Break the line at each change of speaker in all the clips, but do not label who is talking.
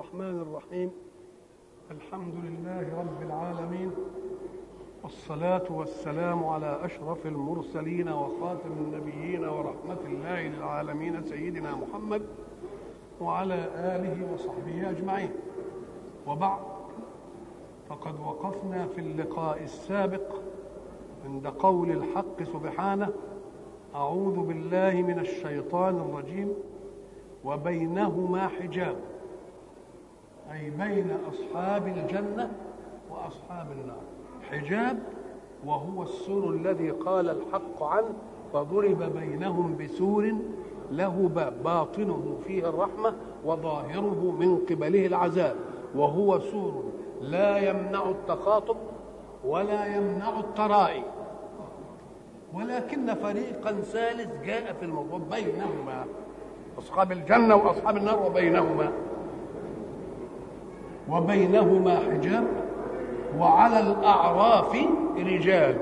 الرحمن الرحيم. الحمد لله رب العالمين، والصلاة والسلام على أشرف المرسلين وخاتم النبيين ورحمة الله للعالمين سيدنا محمد وعلى آله وصحبه أجمعين. وبعد، فقد وقفنا في اللقاء السابق عند قول الحق سبحانه: أعوذ بالله من الشيطان الرجيم وبينهما حجاب، أي بين أصحاب الجنة وأصحاب النار حجاب، وهو السور الذي قال الحق عنه: فضرب بينهم بسور له باب باطنه فيه الرحمة وظاهره من قبله العذاب، وهو سور لا يمنع التخاطب ولا يمنع الترائي، ولكن فريقا ثالث جاء في الموضوع بينهما، أصحاب الجنة وأصحاب النار وبينهما حجاب، وعلى الأعراف رجال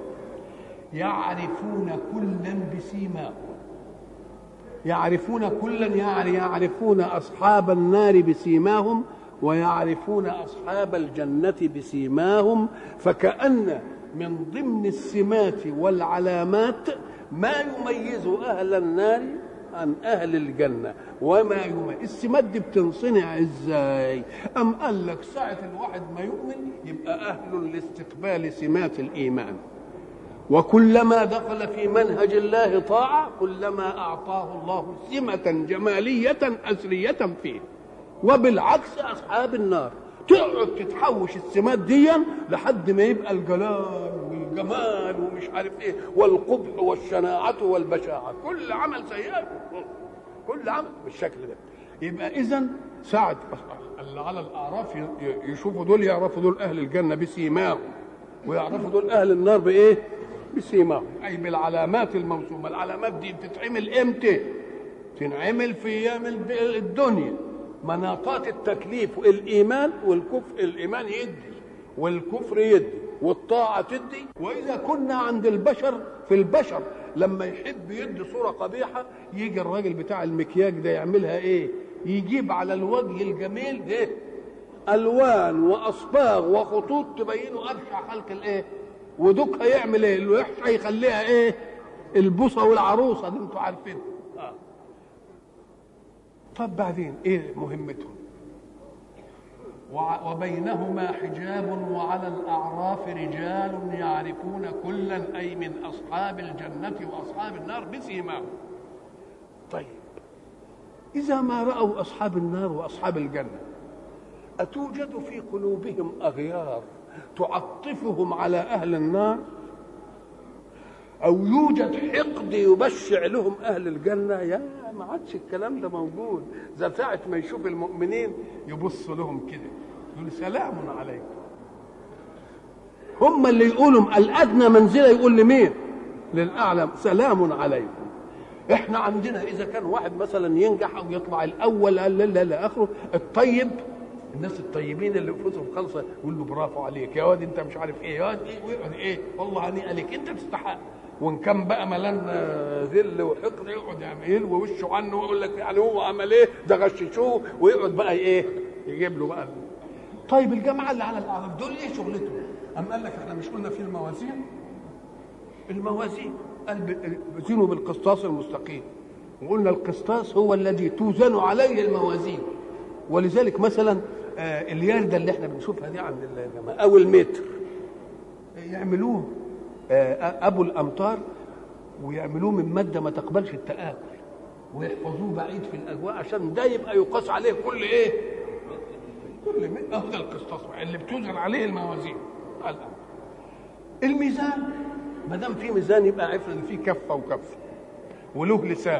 يعرفون كلا بسيماهم. يعرفون كلا يعني يعرفون أصحاب النار بسيماهم ويعرفون أصحاب الجنة بسيماهم، فكأن من ضمن السمات والعلامات ما يميز أهل النار عن أهل الجنة. وما يميز السمات دي بتنصنع إزاي؟ أم قال لك ساعة الواحد ما يؤمن يبقى أهل لاستقبال سمات الإيمان، وكلما دخل في منهج الله طاعة كلما أعطاه الله سمة جمالية أسرية فيه. وبالعكس أصحاب النار تقعد تتحوش السمات دي لحد ما يبقى الجلال والجمال ومش عارف ايه والقبح والشناعة والبشاعة، كل عمل سيئة، كل عمل بالشكل ده. يبقى إذن ساعة اللي على الأعراف يشوفوا دول يعرفوا دول أهل الجنة بسيماهم، ويعرفوا دول أهل النار بإيه؟ بسيماهم، أي بالعلامات الموسومة. العلامات دي بتتعمل إمتى؟ تنعمل في أيام الدنيا، مناطات التكليف، الإيمان والكفر. الإيمان يدي والكفر يدي والطاعة تدي. وإذا كنا عند البشر، في البشر لما يحب يدي صورة قبيحة يجي الراجل بتاع المكياج ده يعملها إيه؟ يجيب على الوجه الجميل ده ألوان وأصباغ وخطوط تبينه أبشع خلق الإيه؟ ودوك هيعمل إيه؟ الوحش هيخليها إيه؟ البوصة والعروسة دي أنتوا عارفين. طب بعدين ايه مهمتهم؟ وبينهما حجاب وعلى الأعراف رجال يعرفون كلا، أي من أصحاب الجنة وأصحاب النار بسيماهم. طيب إذا ما رأوا أصحاب النار وأصحاب الجنة أتوجد في قلوبهم أغيار تعطفهم على أهل النار، أو يوجد حقد يبشع لهم أهل الجنة؟ يا ما عادش الكلام ده موجود. زي ساعة ما يشوف المؤمنين يبص لهم كده يقول سلام عليكم. هم اللي يقولوا الأدنى منزلة يقول لمين؟ للأعلى سلام عليكم. إحنا عندنا إذا كان واحد مثلا ينجح أو يطلع الأول لا آخره، الطيب، الناس الطيبين اللي انفسهم خالصه يقول له برافو عليك يا واد، انت مش عارف ايه يا واد ايه، ويقعد ايه والله هنيئا لك انت تستحق. وان كان بقى ملان ذل وحقد يقعد يعمل ووشه عنه ويقول لك يعني هو عمل ايه ده، غششوه، ويقعد بقى ايه يجيب له بقى. طيب الجماعه اللي على الاعراف دول ايه شغلتهم؟ قال لك احنا مش قلنا في الموازين قال وزنوا بالقسطاس المستقيم، وقلنا القسطاس هو الذي توزن عليه الموازين. ولذلك مثلا الياردة اللي احنا بنشوفها دي عند الجماعة او المتر يعملوه ابو الامتار، ويعملوه من ماده ما تقبلش التآكل، ويحفظوه بعيد في الاجواء عشان ده يبقى يقاس عليه كل ايه، كل متر. ده القسطاس اللي بتوزن عليه الموازين. الميزان ما دام في ميزان يبقى عرفنا ان في كفه وكفه وله لسان.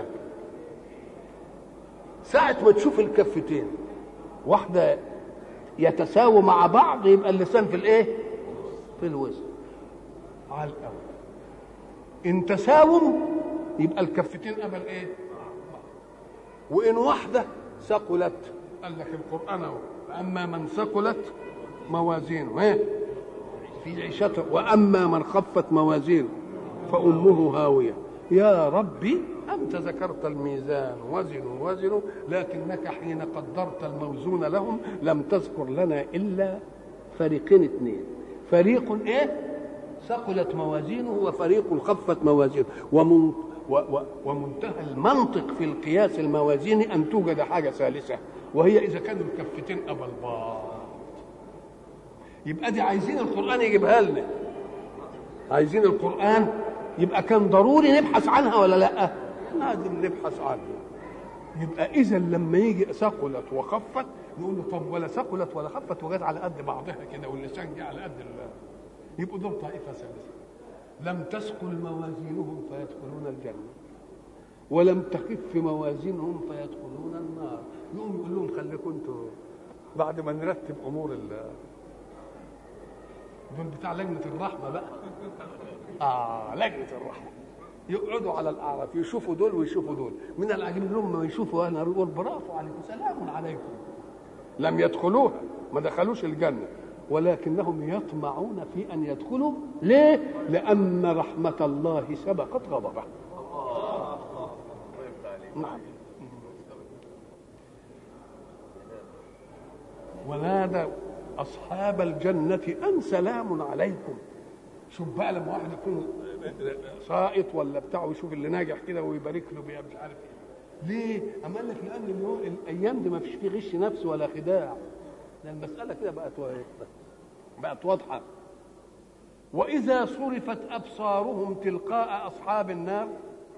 ساعة ما تشوف الكفتين واحدة يتساووا مع بعض يبقى اللسان في الايه؟ في الوزن على الأول. إن تساووا يبقى الكفتين قبل ايه؟ وإن واحدة ثقلت قال لك القرآن اهو: أما من ثقلت موازينه ايه؟ في عيشته، وأما من خفت موازينه فأمه هاوية. يا ربي أنت ذكرت الميزان وزنوا لكنك حين قدرت الموزون لهم لم تذكر لنا إلا فريقين اثنين، فريق إيه ثقلت موازينه وفريق خفت موازينه. ومنتهى المنطق في القياس الموازيني أن توجد حاجة ثالثة، وهي إذا كانوا الكفتين أبا البعض. يبقى دي عايزين القرآن يجيبها لنا، عايزين القرآن، يبقى كان ضروري نبحث عنها ولا لا؟ لازم نبحث عنها. يبقى إذا لما يجي ثقلت وخفت نقول له طب ولا ثقلت ولا خفت وجت على قد بعضها كده واللسان جه على قد يبقوا دول طائفة ثالثة. لم تثقل موازينهم فيدخلون الجنة، ولم تخف موازينهم فيدخلون النار. يقوم يقول لهم خليكم انتوا بعد ما نرتب امور دول بتاع لجنة الرحمة بقى. لجنة الرحمة يقعدوا على الأعراف يشوفوا دول ويشوفوا دول. من العجيب لهم ما يشوفوا أهل يقول برافو عليكم سلام عليكم. لم يدخلوها، ما دخلوش الجنة، ولكنهم يطمعون في أن يدخلوا. ليه؟ لأن رحمة الله سبقت غضبه. نعم. ونادى أصحاب الجنة أن سلام عليكم. شوف بقى لما واحد يكون سائط ولا بتاعه يشوف اللي ناجح كده ويبارك له بيها مش عارف ايه. ليه؟ أما قال لك لأن الأيام دي ما فيش فيه غش نفس ولا خداع، لأن المسألة كده بقت واضحة. وإذا صرفت أبصارهم تلقاء أصحاب النار.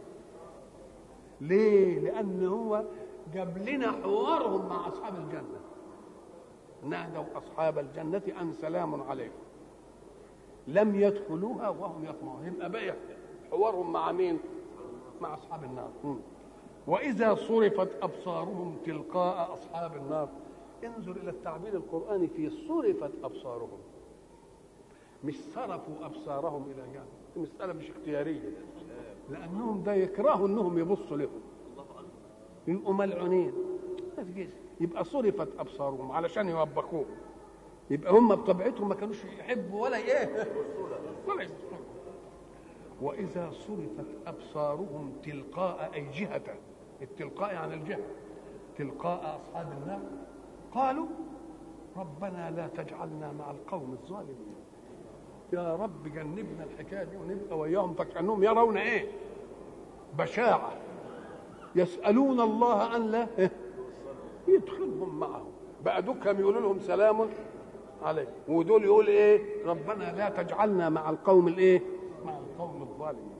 ليه؟ لأن هو جاب لنا حوارهم مع أصحاب الجنة. نادوا أصحاب الجنة أن سلام عليكم لم يدخلوها وهم يطمعون. يبقى بقى حوارهم مع مين؟ مع أصحاب النار. وإذا صرفت أبصارهم تلقاء أصحاب النار. انظر إلى التعبير القرآني في صرفت أبصارهم، مش صرفوا أبصارهم إلى جهة. المسألة مش اختيارية، لأنهم ده يكرهوا أنهم يبصوا لهم، يبقوا ملعونين. يبقى صرفت أبصارهم علشان يوبخوهم. يبقى هم بطبيعتهم ما كانوش يحبوا ولا ايه ولا يبصروا. وإذا صرفت أبصارهم تلقاء أي جهة، التلقاء عن الجهة، تلقاء أصحاب النار قالوا ربنا لا تجعلنا مع القوم الظالمين. يا رب جنبنا الحكاية دي ونبقى وياهم. فكأنهم يرون ايه؟ بشاعة. يسألون الله أن لا يدخلهم معهم. بقى دكهم يقولوا لهم سلام عليكم، ودول يقول ايه؟ ربنا لا تجعلنا مع القوم الايه؟ مع القوم الظالمين.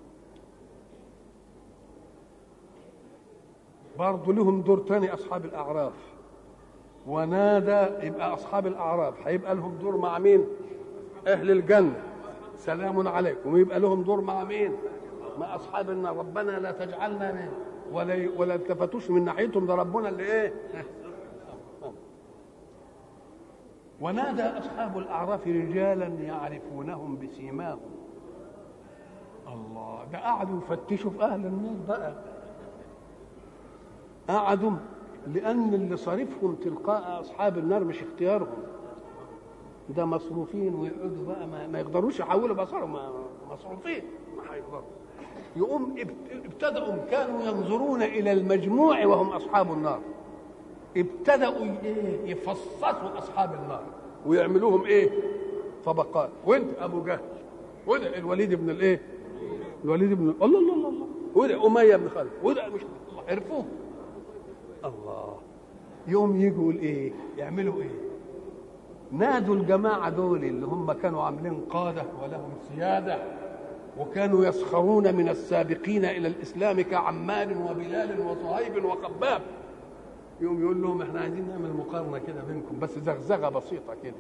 برضه لهم دور تاني أصحاب الأعراف. ونادى، يبقى أصحاب الأعراف هيبقى لهم دور مع مين؟ أهل الجنة سلام عليكم. ويبقى لهم دور مع مين؟ مع أصحاب النار ربنا لا تجعلنا مين؟ ولا التفتوش من ناحيتهم، ده ربنا اللي ايه؟ ونادى أصحاب الأعراف رجالا يعرفونهم بسيماهم. الله، ده قعدوا يفتشوا في أهل النار بقى. قعدوا لأن اللي صارفهم تلقاء أصحاب النار مش اختيارهم، ده مصروفين. ويقعدوا بقى ما يقدروش يحولوا بصرهم، مصروفين ما هيقدروا. يقوم ابتدأوا كانوا ينظرون إلى المجموع وهم أصحاب النار. ابتدأوا يفصصوا أصحاب النار ويعملوهم ايه؟ طبقات. وانت ابو جهل، وده الوليد بن الايه؟ الوليد بن الله الله الله الله، وده اميه بن خالد، وده مش عرفوه. الله، يوم يجوا الايه؟ يعملوا ايه؟ نادوا الجماعه دول اللي هم كانوا عاملين قاده ولهم سياده، وكانوا يسخرون من السابقين الى الاسلام كعمار وبلال وصهيب وخباب. يوم يقول لهم احنا عايزين نعمل مقارنه كده بينكم، بس زغزغه بسيطه كده.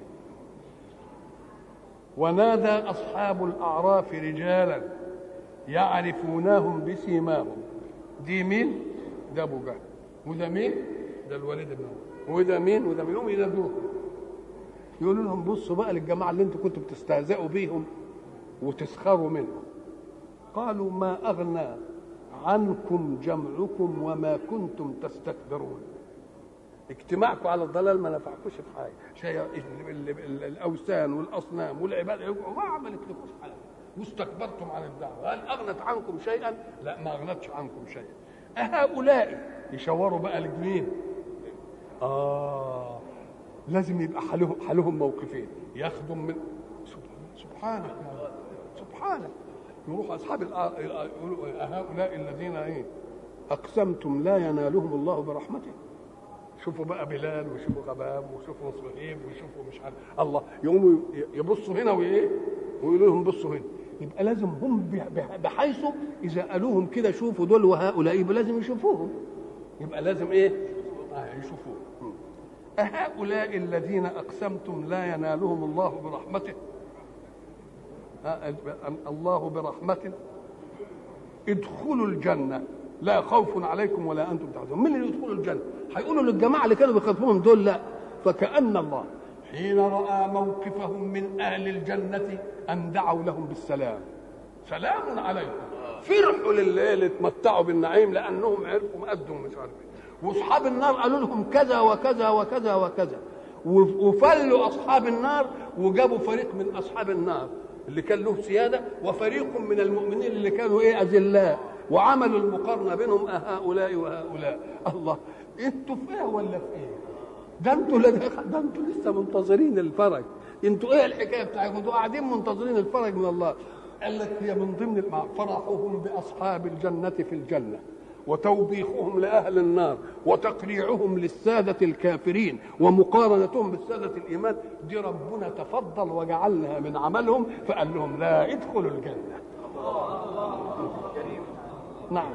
ونادى اصحاب الاعراف رجالا يعرفونهم بسيماهم. دي مين؟ ده ابو جهل. وده مين؟ ده الوليد بن عمر. وده مين؟ وده مين؟ يقوم ينادوهم يقولوا لهم بصوا بقى للجماعه اللي انتم كنتوا بتستهزئوا بيهم وتسخروا منهم. قالوا ما اغنى عنكم جمعكم وما كنتم تستكبرون. اجتماعكم على الضلال ما نفعكوش في حاجه. الاوثان والاصنام والعباده ما عملت لكوش حاجه. واستكبرتم عن الدعوه، هل اغنت عنكم شيئا؟ لا، ما اغنتش عنكم شيئا. أهؤلاء يشاوروا بقى لمين؟ لازم يبقى حالهم موقفين، ياخدوا من سبحانك سبحانك. يروح اصحاب يقولوا هؤلاء الذين اقسمتم لا ينالهم الله برحمته. شوفوا بقى بلال وشوفوا غباب وشوفوا صهيب وشوفوا مش عارف الله، يقوموا يبصوا هنا ويقولوا لهم بصوا هنا. يبقى لازم هم بحيث اذا قالوهم كده شوفوا دول وهؤلاء، يبقى لازم يشوفوهم، يبقى لازم يشوفوهم. أهؤلاء الذين أقسمتم لا ينالهم الله برحمته، الله برحمته ادخلوا الجنة لا خوف عليكم ولا أنتم تحزنون. من اللي يدخلوا الجنة؟ هيقولوا للجماعة اللي كانوا بيخاطبوهم دول لا. فكأن الله حين رأى موقفهم من أهل الجنة أن دعوا لهم بالسلام، سلام عليكم. فرحوا لليل اتمتعوا بالنعيم لأنهم عرفوا مقدم مش عارف. واصحاب النار قالوا لهم كذا وكذا وكذا وكذا، وفلوا اصحاب النار وجابوا فريق من اصحاب النار اللي كان له سياده وفريق من المؤمنين اللي كانوا اذلاء، وعملوا المقارنه بينهم هؤلاء وهؤلاء. الله، انتوا في ايه ولا في ايه؟ ده انتوا لسه منتظرين الفرج. انتوا ايه الحكايه بتاعتكم؟ انتوا قاعدين منتظرين الفرج من الله. قال لك هي من ضمن فرحهم باصحاب الجنه في الجنه، وتوبيخهم لأهل النار، وتقريعهم للسادة الكافرين، ومقارنتهم بالسادة الإيمان. دي ربنا تفضل وجعلها من عملهم، فقال لهم لا ادخلوا الجنة. نعم.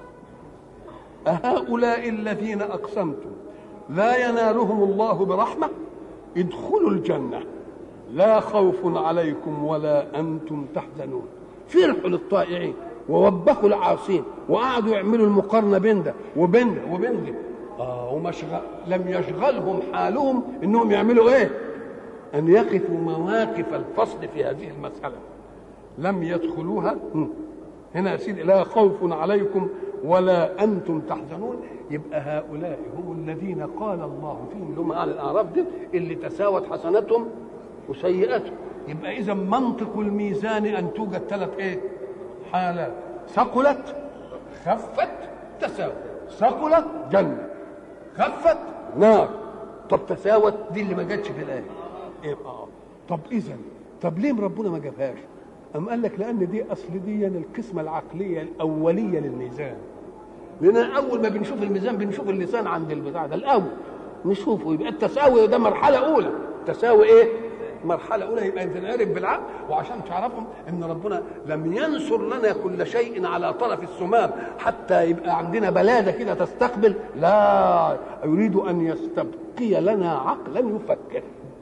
أهؤلاء الذين أقسمتم لا ينالهم الله برحمة ادخلوا الجنة لا خوف عليكم ولا أنتم تحزنون. فرحوا للطائعين ووبخوا العاصين، وقعدوا يعملوا المقارنه بين ده وبين ده وبين ده. لم يشغلهم حالهم انهم يعملوا ايه؟ ان يقفوا مواقف الفصل في هذه المساله. لم يدخلوها. هنا يا سيدي لا خوف عليكم ولا انتم تحزنون. يبقى هؤلاء هم الذين قال الله فيهم اللي هم اهل الاعراف دي اللي تساوت حسناتهم وسيئاتهم. يبقى اذا منطق الميزان ان توجد ثلاث حالات: ثقلت، خفت، تساوت. ثقلت جنة، خفت نار. طب تساوت دي اللي ما جاتش في الآية. طب إذا ليه ربنا ما جابهاش؟ أم قال لك لأن دي أصل دي القسمة العقلية الأولية للميزان. لأن أول ما بنشوف الميزان بنشوف اللسان عند البتاع ده الأول نشوفه، يبقى التساوي ده مرحلة أولى. تساوي مرحلة أولى، يبقى تنعرف بالعقل. وعشان تعرفهم إن ربنا لم ينصر لنا كل شيء على طرف السمام حتى يبقى عندنا بلادة كده تستقبل، لا، يريد أن يستبقي لنا عقلا يفكر.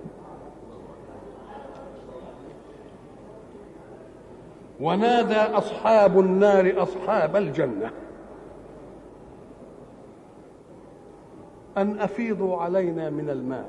ونادى أصحاب النار أصحاب الجنة أن أفيضوا علينا من الماء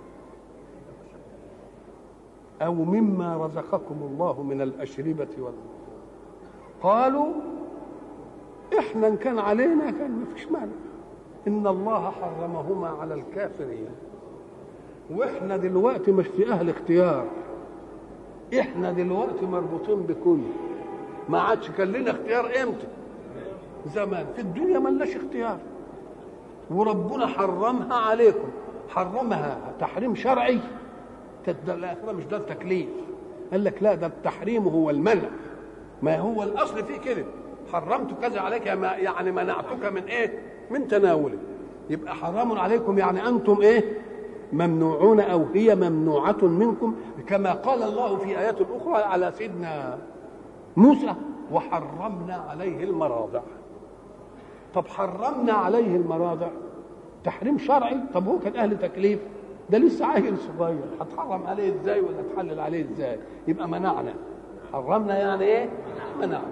أو مما رزقكم الله من الأشربة قالوا إحنا إن كان علينا كان ما فيش مانع، إن الله حرمهما على الكافرين، وإحنا دلوقتي مش في أهل اختيار، إحنا دلوقتي مربوطين بكل. ما عادش كان لنا اختيار إمتى؟ زمان. في الدنيا ما لناش اختيار، وربنا حرمها عليكم. حرمها تحريم شرعي، الآخرة مش ده التكليف. قال لك لا، ده التحريم هو المنع، ما هو الأصل فيه كده. حرمت كذا عليك يعني منعتك من من تناوله. يبقى حرام عليكم يعني أنتم ممنوعون أو هي ممنوعة منكم، كما قال الله في آيات أخرى على سيدنا موسى وحرمنا عليه المراضع. طب حرمنا عليه المراضع تحريم شرعي. طب هو كان أهل تكليف، ده لسه عيل صغير، هتحرم عليه ازاي ولا تحلل عليه ازاي؟ يبقى منعنا. حرمنا يعني منعنا.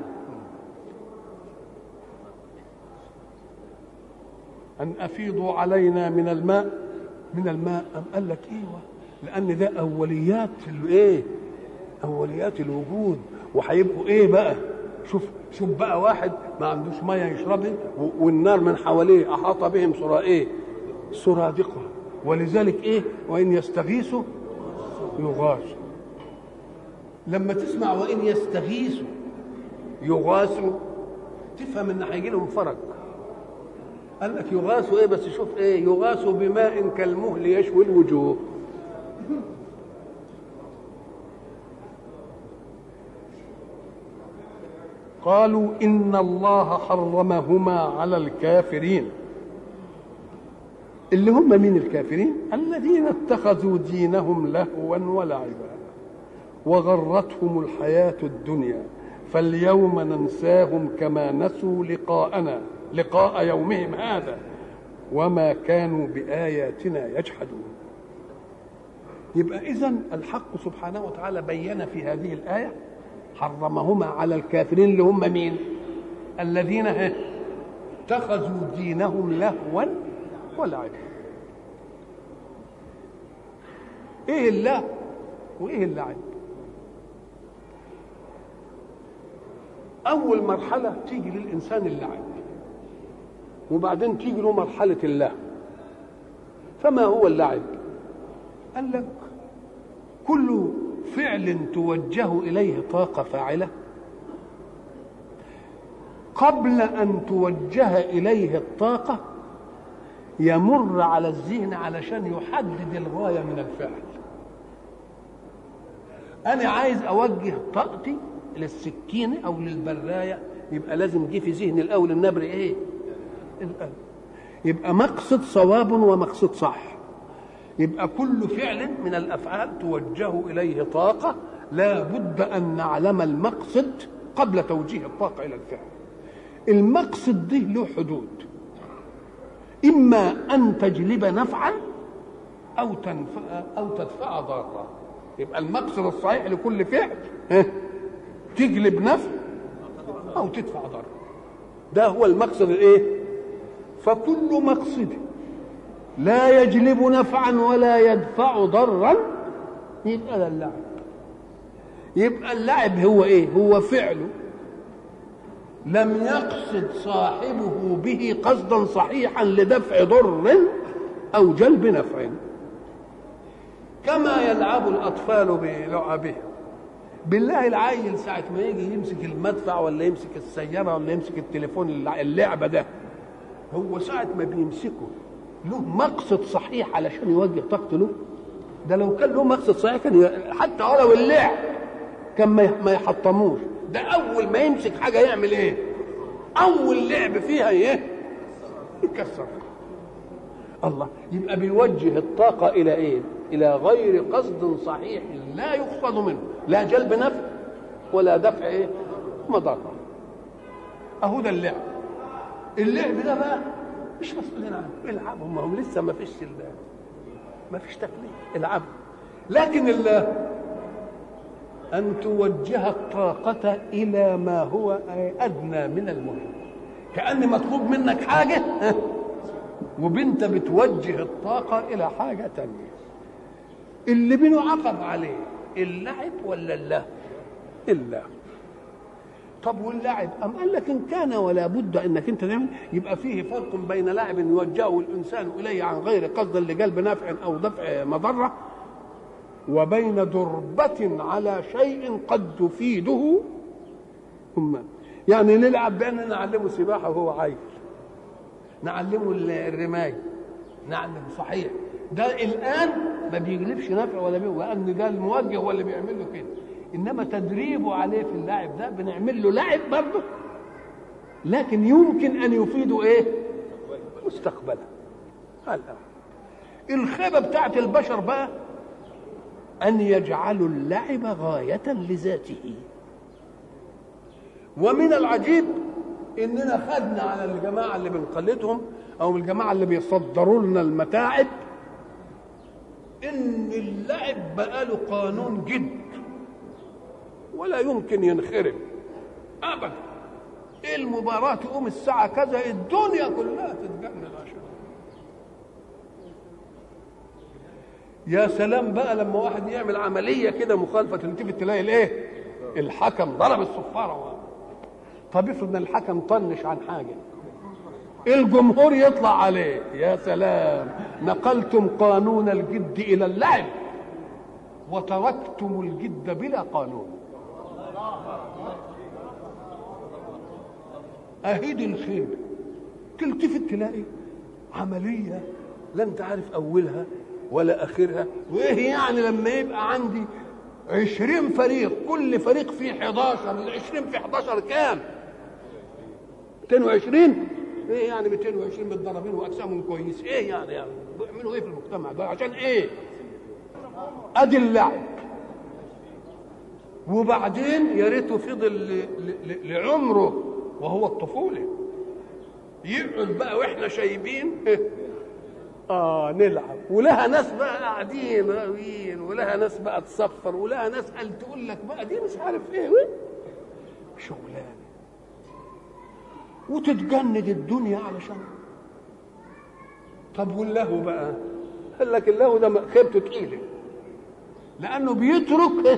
ان افيضوا علينا من الماء أم قال لك لان ده اوليات اوليات الوجود، وهيبقوا بقى. شوف بقى واحد ما عندوش ميه يشربها والنار من حواليه احاط بهم سرادقها، ولذلك وان يستغيثوا يغاثوا. لما تسمع وإن يستغيثوا يغاثوا تفهم إن هيجي لهم فرج. قال لك يغاثوا إيه؟ بس شوف إيه، يغاثوا بماء كالمهل يشوي الوجوه. قالوا إن الله حرمهما على الكافرين. اللي هم مين الكافرين؟ الذين اتخذوا دينهم لهوا ولعبا وغرتهم الحياة الدنيا فاليوم ننساهم كما نسوا لقاء يومهم هذا وما كانوا بآياتنا يجحدون. يبقى إذن الحق سبحانه وتعالى بين في هذه الآية حرمهما على الكافرين اللي هم مين؟ الذين اتخذوا دينهم لهوا ولعبا. ايه اللهو وايه اللعب؟ اول مرحله تيجي للانسان اللعب، وبعدين تيجي له مرحله اللهو. فما هو اللعب؟ قال لك كل فعل توجه اليه طاقه فاعله قبل ان توجه اليه الطاقه يمر على الذهن علشان يحدد الغايه من الفعل. انا عايز اوجه طاقتي للسكينه او للبرايه، يبقى لازم جه في ذهني الاول النبر ايه؟ القلب. يبقى مقصد صواب ومقصد صح. يبقى كل فعل من الافعال توجه اليه طاقه لا بد ان نعلم المقصد قبل توجيه الطاقه الى الفعل. المقصد ده له حدود، اما ان تجلب نفعا او تدفع ضارا. يبقى المقصد الصحيح لكل فعل تجلب نفع او تدفع ضرر، ده هو المقصد الايه؟ فكل مقصد لا يجلب نفعا ولا يدفع ضرا يبقى ده اللعب. يبقى اللعب هو ايه؟ هو فعله لم يقصد صاحبه به قصدا صحيحا لدفع ضر او جلب نفع، كما يلعب الاطفال بلعبهم. بالله العيل ساعه ما يجي يمسك المدفع ولا يمسك السياره ولا يمسك التليفون اللعبه ده، هو ساعه ما بيمسكه له مقصد صحيح علشان يوجه طاقته له؟ ده لو كان له مقصد صحيح كان حتى ولو اللعب كان ما يحطموش. ده اول ما يمسك حاجه يعمل ايه؟ اول لعب فيها ايه؟ يكسر. الله، يبقى بيوجه الطاقه الى ايه؟ الى غير قصد صحيح لا يقصد منه لا جلب نفع ولا دفع ايه؟ مضره. اهو ده اللعب. اللعب ده بقى مش مسؤولين عنه، العبوا، ما هم لسه ما فيش تكليف، العبوا. لكن أن توجه الطاقة إلى ما هو أدنى من المهم، كأن مطلوب منك حاجة وبنت بتوجه الطاقة إلى حاجة تانية. اللي بنعاقب عليه اللعب ولا اللهو؟ اللهو. طب واللعب أم قال لك إن كان ولا بد أنك أنت تعمل، يبقى فيه فرق بين لعب يوجهه الإنسان إليه عن غير قصد لجلب نفع أو دفع مضرة، وبين دربة على شيء قد تفيده. يعني نلعب بأننا نعلمه سباحة وهو عايز، نعلمه الرماية، نعلم صحيح ده الآن ما بيجلبش نفع ولا وأن ده الموجه هو اللي بيعمل له كده، إنما تدريبه عليه في اللعب ده بنعمل له لعب برضه، لكن يمكن أن يفيده إيه؟ مستقبلا. الخيبة بتاعت البشر بقى أن يجعلوا اللعب غاية لذاته. ومن العجيب إننا خدنا على الجماعة اللي بنقلدهم أو الجماعة اللي بيصدروا لنا المتاعب إن اللعب بقى له قانون جد ولا يمكن ينخرم أبدا. المباراة تقوم الساعة كذا، الدنيا كلها تتجنن عشان. يا سلام بقى لما واحد يعمل عمليه كده مخالفه تلتفت تلاقي الايه؟ الحكم ضرب الصفاره. طب افرض ان الحكم طنش عن حاجه، الجمهور يطلع عليه. يا سلام، نقلتم قانون الجد الى اللعب وتركتم الجد بلا قانون. اهيد الخيل تلتفت تلاقي عمليه لا انت عارف اولها ولا اخرها. وايه يعني لما يبقى عندي 20 فريق، كل فريق فيه 11، ال20 في 11 كام؟ 220. ايه يعني 220 متدربين واجسامهم كويس؟ ايه يعني بيعملوا ايه في المجتمع ده؟ عشان ايه؟ ادي اللعب. وبعدين يا ريته فضل لعمره وهو الطفوله، يقعد بقى واحنا شايبين نلعب. ولها ناس بقى قاعدين راويين، ولها ناس بقى تصفر، ولها ناس قال تقول لك بقى دي مش عارف ايه شغلانه، وتتجند الدنيا علشان. طب واللهو بقى؟ قال لك اللهو ده خيبته تقيله، لانه بيترك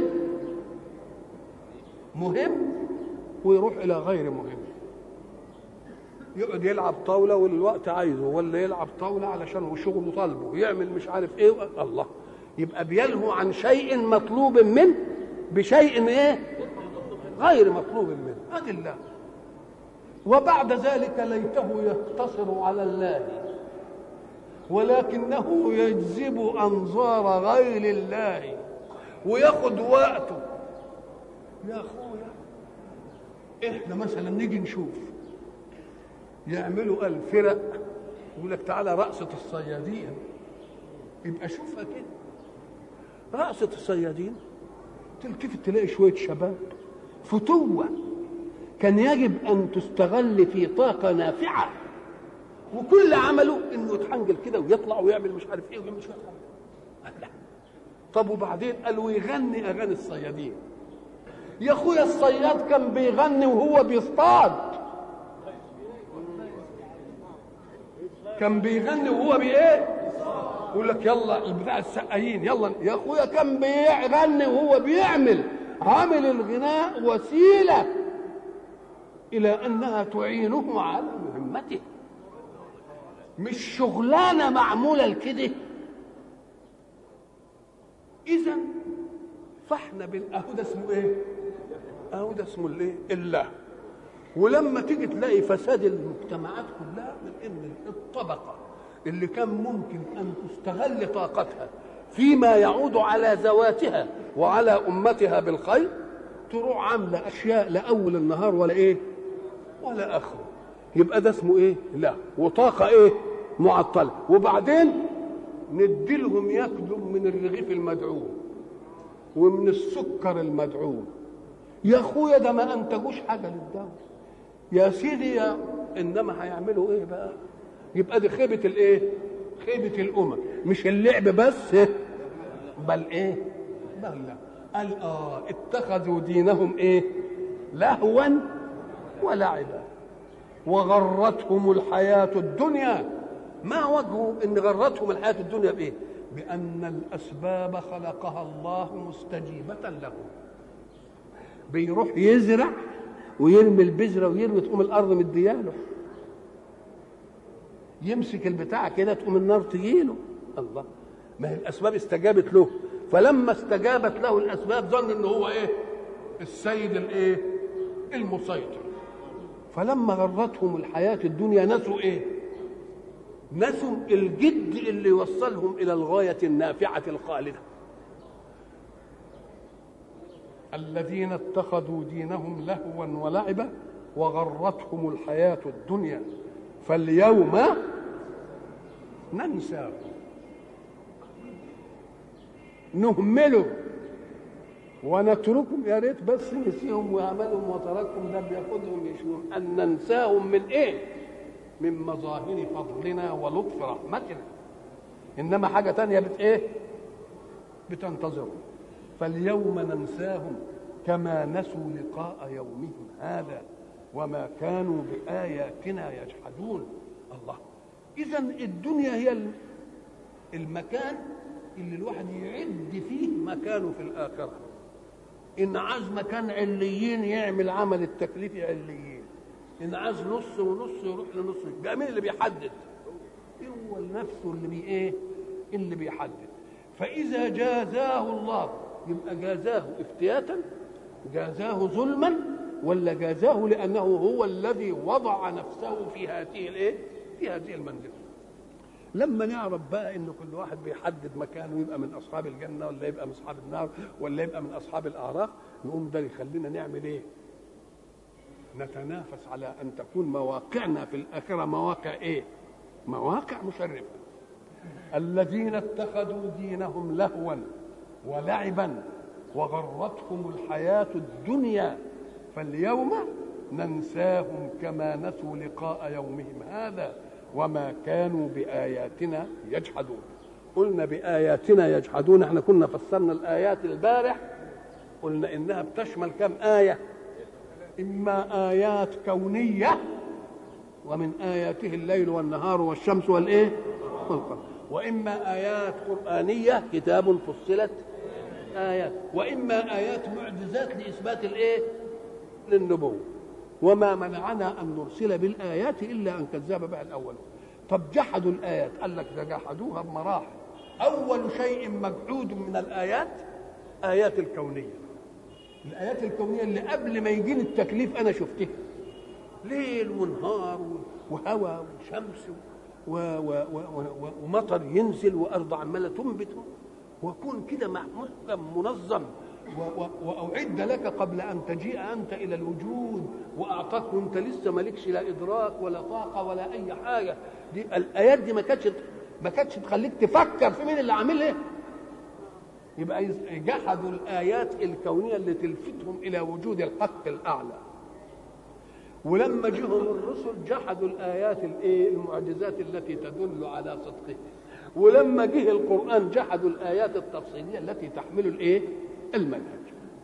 مهم ويروح الى غير مهم. يقعد يلعب طاوله والوقت عايزه، ولا يلعب طاوله علشان شغله طالبه، يعمل مش عارف ايه. الله، يبقى بيلهو عن شيء مطلوب منه بشيء ايه غير مطلوب منه. ادي الله. وبعد ذلك ليته يقتصر على الله، ولكنه يجذب انظار غير الله وياخد وقته. يا اخويا احنا مثلا نيجي نشوف يعملوا الفرق، يقول لك تعالى رقصة الصيادين، يبقى شوفها كده رقصة الصيادين، تلتفت تلاقي شوية شباب فتوة كان يجب أن تستغل في طاقة نافعة، وكل عمله إنه يتحنجل كده ويطلع ويعمل مش عارف إيه ويعمل شوية حاجة. طب وبعدين قالوا يغني أغاني الصيادين. يا أخويا الصياد كان بيغني وهو بيصطاد، كان بيغني وهو بايه؟ يقول لك يلا بتاع السقايين يلا. يا اخويا كان بيغني وهو بيعمل عامل الغناء وسيله الى انها تعينه على مهمته، مش شغلانه معموله لكده. اذا فاحنا اهو ده اسمه ايه؟ اهو ده اسمه الايه؟ الله. ولما تيجي تلاقي فساد المجتمعات كلها من ان الطبقه اللي كان ممكن ان تستغل طاقتها فيما يعود على ذواتها وعلى امتها بالخير، تروح عامله اشياء لاول النهار ولا ايه ولا اخره. يبقى ده اسمه ايه؟ لا. وطاقه ايه؟ معطله. وبعدين نديلهم ياكلوا من الرغيف المدعوم ومن السكر المدعوم. يا اخويا ده ما انتجوش حاجه للدوله يا سيدي انما هيعملوا ايه بقى؟ يبقى دي خيبه الايه؟ خيبه الامم. مش اللعب بس بل ايه؟ بل لا. قال اتخذوا دينهم ايه؟ لهوا ولعبا وغرتهم الحياه الدنيا. ما وجهه ان غرتهم الحياه الدنيا بايه؟ بان الاسباب خلقها الله مستجيبه لهم. بيروح يزرع ويرمي البذره ويرمي، تقوم الارض مدياله، يمسك البتاع كده تقوم النار تجيله. الله، ما هي الاسباب استجابت له. فلما استجابت له الاسباب ظن ان هو ايه؟ السيد الايه؟ المسيطر. فلما غرتهم الحياه الدنيا نسوا ايه؟ نسوا الجد اللي يوصلهم الى الغايه النافعه الخالده. الذين اتخذوا دينهم لهوا ولعبا وغرتهم الحياة الدنيا فاليوم ننساهم نهملهم ونتركهم. يا ريت بس نسيهم ويعملهم وتركهم، ده بياخدهم يشوفون ان ننساهم من ايه؟ من مظاهر فضلنا ولطف رحمتنا. انما حاجه تانية ايه؟ بتنتظرهم. فاليوم ننساهم كما نسوا لقاء يومهم هذا وما كانوا بآياتنا يجحدون. الله. إذا الدنيا هي المكان اللي الواحد يعد فيه مكانه في الآخرة. إن عايز مكان عليين يعمل عمل التكليف عليين، إن عايز نص ونص يروح لنص. بقى مين اللي بيحدد؟ هو نفسه اللي بيحدد. فإذا جازاه الله يبقى جازاه افتياتا جازاه ظلما ولا جازاه لأنه هو الذي وضع نفسه في هذه الايه؟ في هذه المنزلة. لما نعرف بقى ان كل واحد بيحدد مكانه، يبقى من اصحاب الجنة ولا يبقى من اصحاب النار ولا يبقى من اصحاب الاعراف، نقوم ده يخلينا نعمل ايه؟ نتنافس على ان تكون مواقعنا في الاخرة مواقع ايه؟ مواقع مشرفة. الذين اتخذوا دينهم لهوا ولعبا وغرتهم الحياة الدنيا فاليوم ننساهم كما نسوا لقاء يومهم هذا وما كانوا بآياتنا يجحدون. قلنا بآياتنا يجحدون، احنا كنا فسرنا الآيات البارح، قلنا إنها بتشمل كم آية؟ إما آيات كونية، ومن آياته الليل والنهار والشمس والإيه؟ والقمر، وإما آيات قرآنية كتاب فصلت آيات، وإما آيات معجزات لإثبات الإيه؟ للنبوة. وما منعنا أن نرسل بالآيات إلا أن كذب بها الأولون. طب جحدوا الآيات، قال لك ده جحدوها بمراحل. أول شيء مجحود من الآيات آيات الكونية. الآيات الكونية اللي قبل ما يجيني التكليف أنا شفتها، ليل ونهار وهواء وشمس ومطر ينزل وأرض عمالة تنبت، وكون كده محكم منظم، وأعد لك قبل أن تجيء أنت إلى الوجود، وأعطاك وأنت لسه مالكش لا إدراك ولا طاقة ولا أي حاجة. دي الآيات دي ما كانتش تخليك تفكر في مين اللي عامل إيه. يبقى جحدوا الآيات الكونية اللي تلفتهم إلى وجود الحق الأعلى. ولما جهم الرسل جحدوا الآيات المعجزات التي تدل على صدقه. ولما جه القرآن جحدوا الآيات التفصيلية التي تحمل المنهج.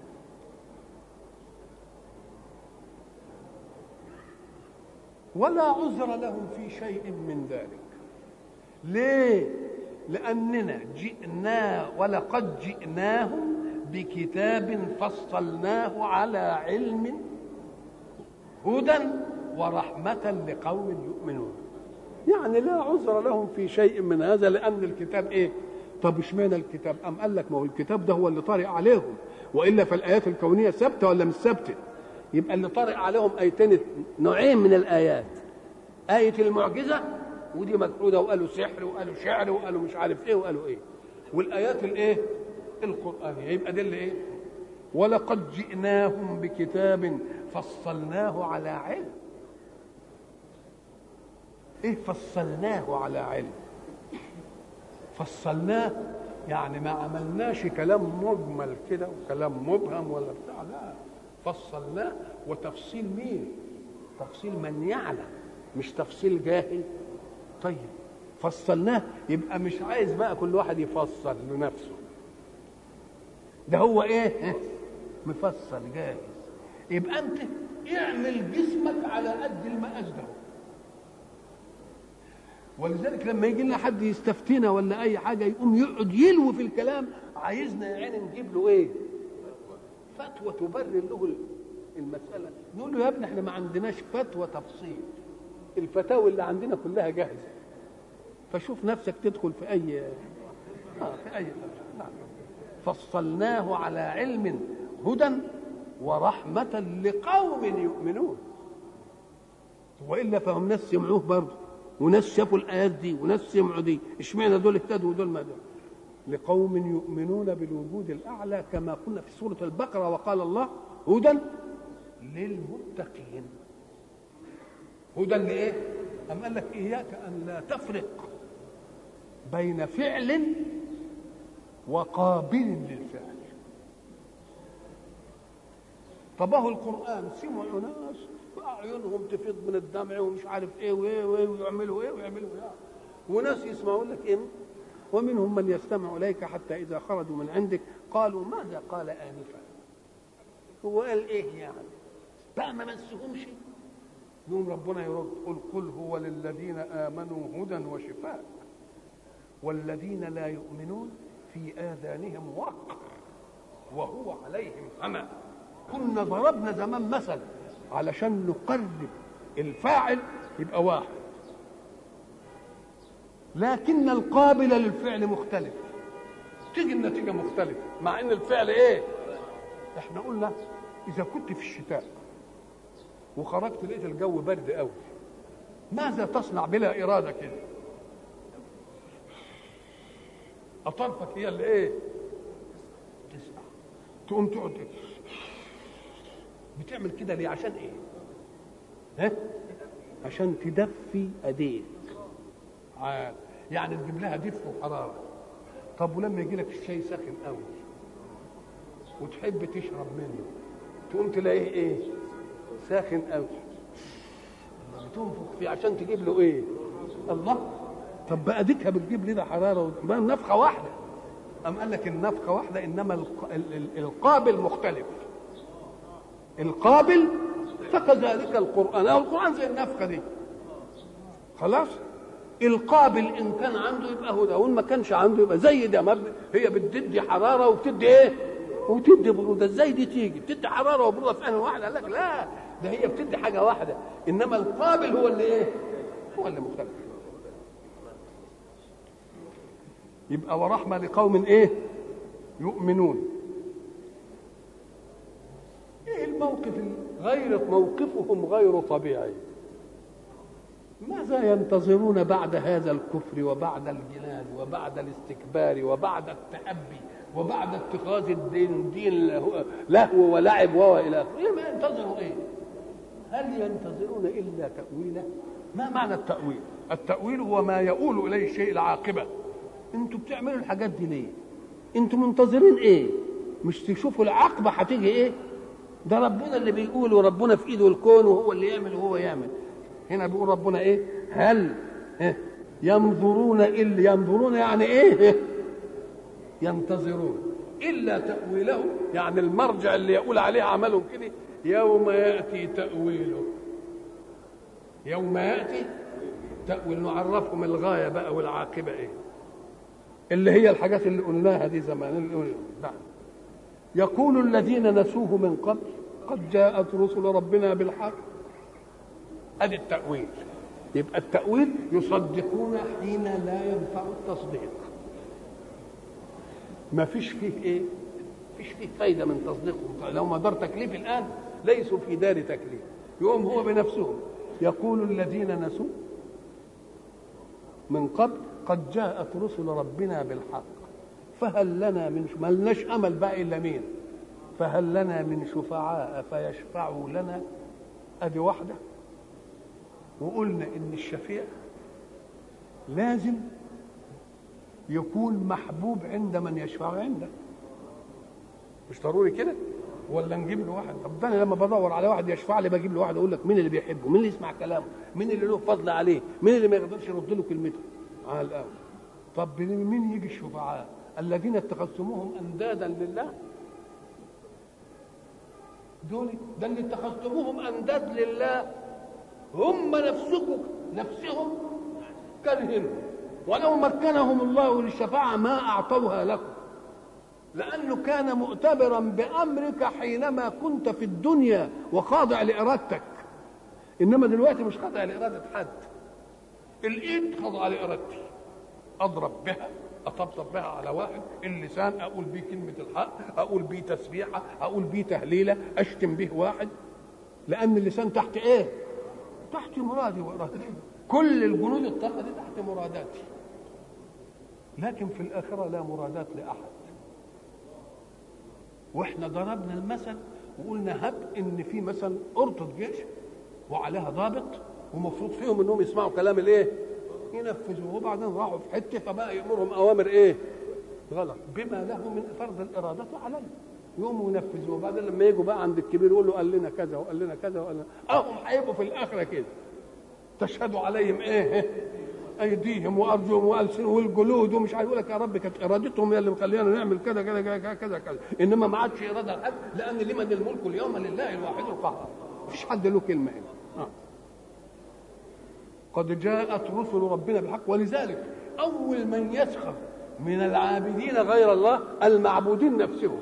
ولا عذر لهم في شيء من ذلك. ليه؟ لأننا جئنا ولقد جئناهم بكتاب فصلناه على علم هدى ورحمة لقوم يؤمنون. يعني لا عذر لهم في شيء من هذا، لأن الكتاب إيه؟ طب اشمعنى الكتاب؟ أم قال لك ما هو الكتاب ده هو اللي طارئ عليهم، وإلا فالآيات الكونية ثابتة ولا مش ثابتة؟ يبقى اللي طارئ عليهم آيتين، نوعين من الآيات، آية المعجزة ودي مجحودة، وقالوا سحر وقالوا شعر وقالوا مش عارف إيه وقالوا إيه، والآيات الإيه؟ القرآنية. يبقى ده اللي إيه؟ ولقد جئناهم بكتاب فصلناه على علم. ايه فصلناه على علم؟ فصلناه يعني ما عملناش كلام مجمل كده وكلام مبهم ولا بتاع، لا، فصلناه. وتفصيل مين؟ تفصيل من يعلم، مش تفصيل جاهل. طيب فصلناه يبقى مش عايز بقى كل واحد يفصل لنفسه، ده هو ايه؟ مفصل جاهز. يبقى انت اعمل جسمك على قد المقاس ده. ولذلك لما يجي لنا حد يستفتينا ولا اي حاجه يقوم يقعد يلوي في الكلام، عايزنا يا عيني نجيب له ايه؟ فتوى تبرر له المساله. نقول له يا ابني احنا ما عندناش فتوى تفصيل، الفتاوى اللي عندنا كلها جاهزه، فشوف نفسك تدخل في اي في اي نعم. فصلناه على علم هدى ورحمة لقوم يؤمنون. وإلا فهم ناس سمعوه برضه، وناس شافوا الآيات دي، وناس سمعوا دي. اشمعنى دول اهتدوا ودول ما دول؟ لقوم يؤمنون بالوجود الأعلى، كما قلنا في سورة البقرة، وقال الله هدى للمتقين. هدى لإيه؟ أم قال لك إياك أن لا تفرق بين فعل وقابل للفعل. طب هو القرآن سمعوا ناس أعينهم تفيض من الدمع ومش عارف إيه وإيه ويعملوا إيه ويعملوا إيه، وناس يسمعوا لك إيه، ومنهم من يستمع إليك حتى إذا خرجوا من عندك قالوا ماذا قال آنفا. هو قال إيه يعني؟ بقى ما مسهمش. يوم ربنا يرد قل هو للذين آمنوا هدى وشفاء والذين لا يؤمنون في آذانهم وقر وهو عليهم عمى. كنا ضربنا زمان مثل علشان نقرب الفاعل يبقى واحد، لكن القابل للفعل مختلف، تيجي النتيجة مختلفة مع ان الفعل ايه؟ احنا قلنا اذا كنت في الشتاء وخرجت لقيت الجو برد قوي، ماذا تصنع بلا اراده كده؟ اطرفك هي اللي ايه؟ تسمع. تقوم تقعد بتعمل كده ليه؟ عشان ايه؟ ها؟ عشان تدفي ايديك. يعني تجيب لها دفء وحراره. طب ولما يجي لك الشاي ساخن قوي وتحب تشرب منه، تقوم تلاقيه ايه؟ ساخن قوي، تنفخ فيه عشان تجيب له ايه؟ الله. طب بقى ديكها بتجيب لنا حراره نفخه واحده. قام قال لك النفخه واحده، انما القابل مختلف. القابل فكذلك القران، او القران زي النفخه دي خلاص. القابل ان كان عنده يبقى هدى، وان ما كانش عنده يبقى زي ده. هي بتدي حراره وبتدي ايه؟ وتدي بروده. ازاي دي تيجي بتدي حراره وبروده في ان واحد؟ قال لك لا، ده هي بتدي حاجه واحده، انما القابل هو اللي ايه؟ هو اللي مختلف. يبقى ورحمه لقوم ايه؟ يؤمنون. ايه الموقف؟ موقفهم غير طبيعي. ماذا ينتظرون بعد هذا الكفر وبعد الجنان وبعد الاستكبار وبعد التأبي وبعد اتخاذ الدين لهو ولعب والى اخره؟ ما ينتظروا ايه؟ هل ينتظرون الا تأويله؟ ما معنى التأويل؟ التأويل هو ما يؤول اليه الشيء العاقبه. انتوا بتعملوا الحاجات دي ليه؟ انتوا منتظرين ايه؟ مش تشوفوا العاقبه هتيجي ايه؟ ده ربنا اللي بيقول، وربنا في ايده الكون وهو اللي يعمل وهو يعمل. هنا بيقول ربنا ايه؟ هل ينظرون الا، ينظرون يعني ايه؟ ينتظرون الا تأويله، يعني المرجع اللي يقول عليه عملهم كده. يوم ياتي تأويله، يوم ياتي تأويل، نعرفهم الغايه بقى والعاقبه ايه، اللي هي الحاجات اللي قلناها دي زمان. يقول الذين نسوه من قبل قد جاءت رسل ربنا بالحق. ادي التأويل. يبقى التأويل يصدقون حين لا ينفع التصديق. ما فيش فيه ايه؟ فيش فيه فايدة من تصديقهم. لو ما دار تكليف الآن ليسوا في دار تكليف. يقوم هو بنفسهم يقول الذين نسوا من قبل قد جاءت رسل ربنا بالحق فهل لنا من ما لناش امل بقى الا مين؟ فهل لنا من شفعاء فيشفعوا لنا. ادي واحده. وقلنا ان الشفيع لازم يكون محبوب عند من يشفع عنده، مش ضروري كده. ولا نجيب له واحد؟ طب ده انا لما بدور على واحد يشفع لي بجيب له واحد اقول لك مين اللي بيحبه، مين اللي يسمع كلامه، مين اللي له فضل عليه، مين اللي ما يقدرش يرد له كلمته على الاول. طب مين يجي الشفعاء؟ الذين اتخذتموهم اندادا لله. دول ده اللي اتخذتموهم انداد لله هم نفسهم كرهين، ولو مكنهم الله للشفاعه ما اعطوها لكم، لانه كان مؤتبرا بامرك حينما كنت في الدنيا وخاضع لارادتك. انما دلوقتي مش خاضع لاراده حد. الايد خاضعه لارادتي، اضرب بها، اطبطب بها على واحد، اللسان اقول بيه كلمه الحق، اقول بيه تسبيحه، اقول بيه تهليله، اشتم به واحد، لان اللسان تحت ايه؟ تحت مرادي وارادتي. كل الجنود اتخذت تحت مراداتي، لكن في الاخره لا مرادات لاحد. واحنا ضربنا المثل وقلنا هب ان في مثلا قرطه جيش وعليها ضابط ومفروض فيهم انهم يسمعوا كلام الايه؟ ينفذوه. وبعدين راحوا في حته فبقى يامرهم اوامر ايه؟ غلط، بما له من فرض الاراده عليه، يقوموا ينفذوه. وبعدين لما يجوا بقى عند الكبير يقول له قال لنا كذا وقال لنا كذا وقال لنا، هم هيبقوا في الاخره كده تشهد عليهم ايه؟ ايديهم وارجلهم والسنهم والجلود ومش عارف. يقول لك يا رب كانت ارادتهم هي اللي مخلينا نعمل كذا كذا كذا كذا كذا، انما ما عادش اراده لحد، لان لمن الملك اليوم لله الواحد القهار. مفيش حد له كلمه هنا. قد جاءت رسل ربنا بالحق. ولذلك اول من يسخر من العابدين غير الله المعبودين نفسهم.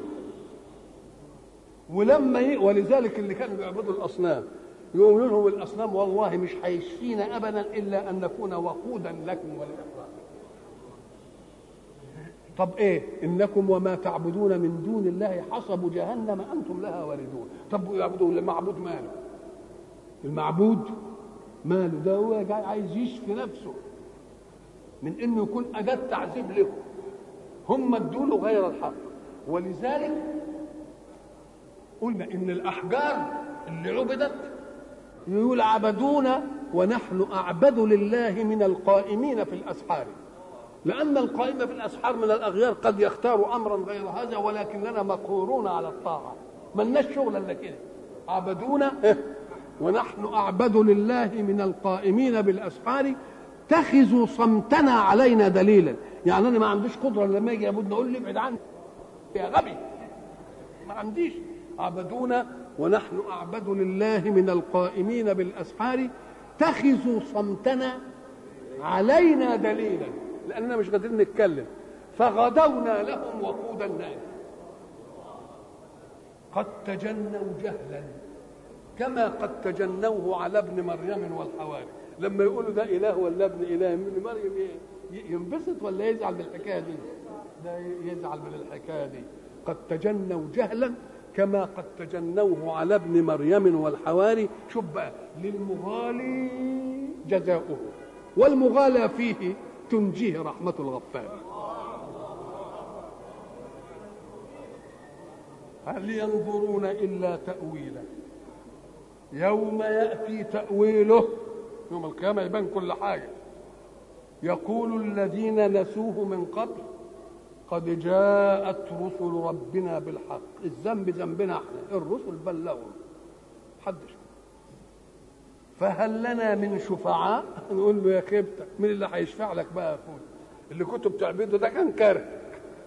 ولذلك اللي كانوا بيعبدوا الاصنام يقولوا لهم الاصنام والله مش هيشفينا ابدا الا ان نكون وقودا لكم وللاخرين. طب ايه؟ انكم وما تعبدون من دون الله حصب جهنم انتم لها واردون. طب يعبدون المعبود ماله؟ المعبود ماله؟ ده هو جاي عايز يشفي نفسه من انه يكون اداه تعذيب لكم. هم ادوا له غير الحق. ولذلك قلنا ان الاحجار اللي عبدت يقول عبدونا ونحن اعبد لله من القائمين في الاسحار، لان القائم في الاسحار من الاغيار قد يختار امرا غير هذا، ولكننا مقهورون على الطاعه، ما لناش شغل الا كده. عبدونا ونحن اعبد لله من القائمين بالاسحار اتخذوا صمتنا علينا دليلا. يعني انا ما عنديش قدره لما يجي يعبدنا اقول لي ابعد عني يا غبي، ما عنديش. عبدونا ونحن اعبد لله من القائمين بالاسحار اتخذوا صمتنا علينا دليلا، لاننا مش قادرين نتكلم. فغدونا لهم وقود النار قد تجنوا جهلا كما قد تجنوه على ابن مريم والحواري. لما يقولوا ده اله ولا ابن اله، ابن مريم ينبسط ولا يزعل بالحكايه دي؟ ده يزعل من الحكايه دي. قد تجنوا جهلا كما قد تجنوه على ابن مريم والحواري. شوف بقى، للمغالي جزاؤه والمغالى فيه تنجيه رحمة الغفار. هل ينظرون إلا تأويله يوم يأتي تأويله، يوم القيامة يبان كل حاجة. يقول الذين نسوه من قبل قد جاءت رسل ربنا بالحق. الذنب ذنبنا احنا، الرسل بلغوا حدش. فهل لنا من شفعاء؟ نقول له يا خيبتك، مين اللي هيشفع لك بقى يا اخويا؟ اللي كنت بتعبده ده كان كاره.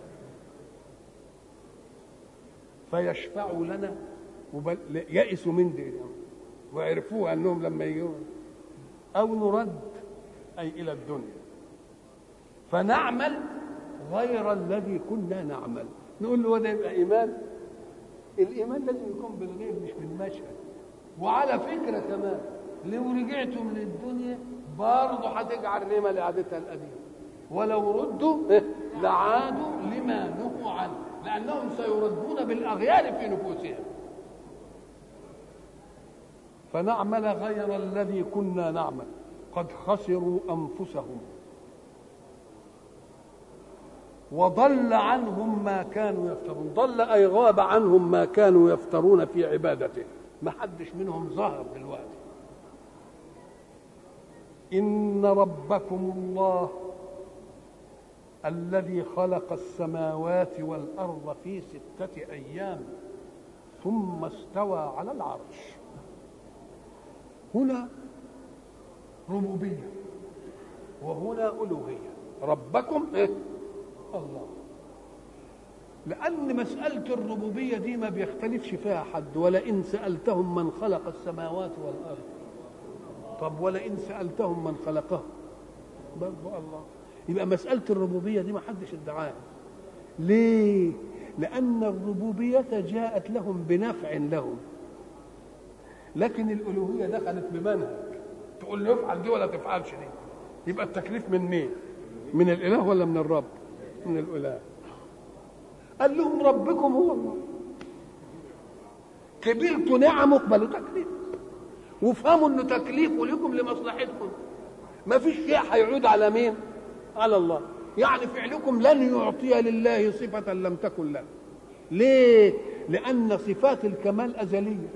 فيشفعوا لنا يئسوا من دي وعرفوها انهم لما يجوا او نرد اي الى الدنيا فنعمل غير الذي كنا نعمل. نقول له ده يبقى ايمان؟ الايمان لازم يكون بالغيب مش بالمشهد. وعلى فكره كمان لو رجعتوا من الدنيا برضه هتجعل الرمى لعادتها القديمه، ولو ردوا لعادوا لما نهوا عنه، لانهم سيردون بالاغيار في نفوسهم. فنعمل غير الذي كنا نعمل قد خسروا انفسهم وضل عنهم ما كانوا يفترون. ضل أي غاب عنهم ما كانوا يفترون في عبادته، ما حدش منهم ظهر دلوقتي. إن ربكم الله الذي خلق السماوات والأرض في 6 أيام ثم استوى على العرش. هنا ربوبية وهنا ألوهية. ربكم الله، لأن مسألة الربوبية دي ما بيختلفش فيها حد. ولئن سألتهم من خلق السماوات والأرض، طب ولئن سألتهم من خلقها برضو الله. يبقى مسألة الربوبية دي ما حدش ادعاها. ليه؟ لأن الربوبية جاءت لهم بنفع لهم، لكن الألوهية دخلت بمنهج، تقول له افعل دي ولا تفعلش دي. يبقى التكليف من مين؟ من الإله ولا من الرب؟ من الإله. قال لهم ربكم هو الله، كبرت نعمه اقبلوا تكليف، وافهموا انه تكليفه لكم لمصلحتكم. ما فيش شيء هيعود على مين؟ على الله. يعني فعلكم لن يعطي لله صفة لم تكن له. ليه؟ لأن صفات الكمال أزلية،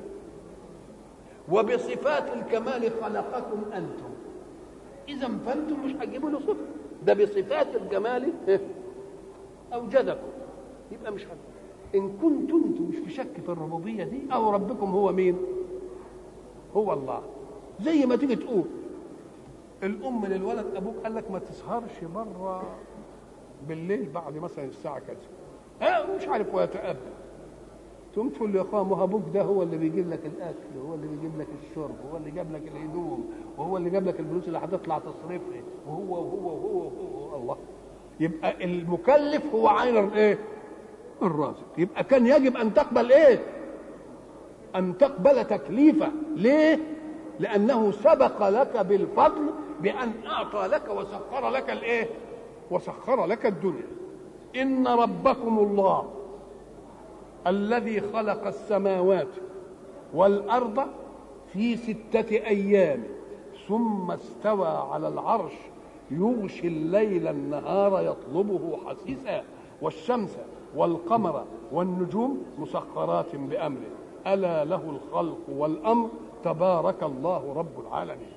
وبصفات الكمال خلقكم أنتم، إذا فأنتم مش هتجيبوا له صفة، ده بصفات الجمال أوجدكم. يبقى مش حد. إن كنتم أنتم مش في شك في الربوبية دي، أو ربكم هو مين؟ هو الله. زي ما تيجي تقول الأم للولد أبوك قال لك ما تسهرش بره بالليل بعد مثلا الساعة كذا، مش عارف ويتأبى، تقوم تقول له يا أخويا ما أبوك ده هو اللي بيجيب لك الأكل، وهو اللي بيجيب لك الشرب، وهو اللي جاب لك الهدوم، وهو اللي جاب لك الفلوس اللي هتطلع تصرفها، وهو الله. يبقى المكلف هو عين الايه؟ الرازق. يبقى كان يجب ان تقبل ايه؟ ان تقبل تكليفه. ليه؟ لانه سبق لك بالفضل بان اعطى لك وسخر لك الايه؟ وسخر لك الدنيا. إن ربكم الله الذي خلق السماوات والأرض في 6 أيام ثم استوى على العرش يغشي الليل النهار يطلبه حثيثا والشمس والقمر والنجوم مسخرات بأمره ألا له الخلق والأمر تبارك الله رب العالمين.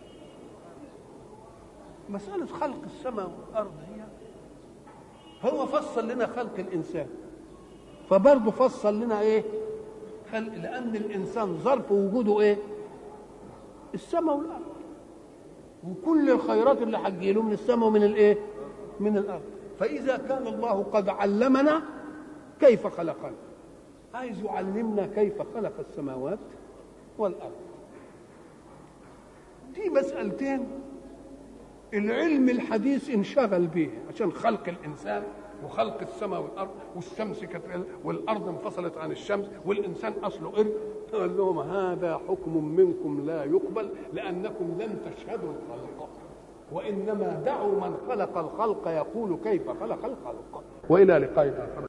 مسألة خلق السماء والأرض هو فصل لنا خلق الإنسان، فبرضه فصل لنا إيه؟ خلق، لأن الإنسان ظرف وجوده إيه؟ السماء والأرض، وكل الخيرات اللي هتجيله من السماء ومن الإيه؟ من الأرض. فإذا كان الله قد علمنا كيف خلقنا، عايز يعلمنا كيف خلق السماوات والأرض. دي مسألتين العلم الحديث انشغل به عشان خلق الإنسان وخلق السماء والأرض، والشمس والأرض انفصلت عن الشمس والإنسان أصله قرد. قال لهم هذا حكم منكم لا يقبل لأنكم لم تشهدوا الخلق، وإنما دعوا من خلق الخلق يقول كيف خلق الخلق. وإلى لقاء آخر.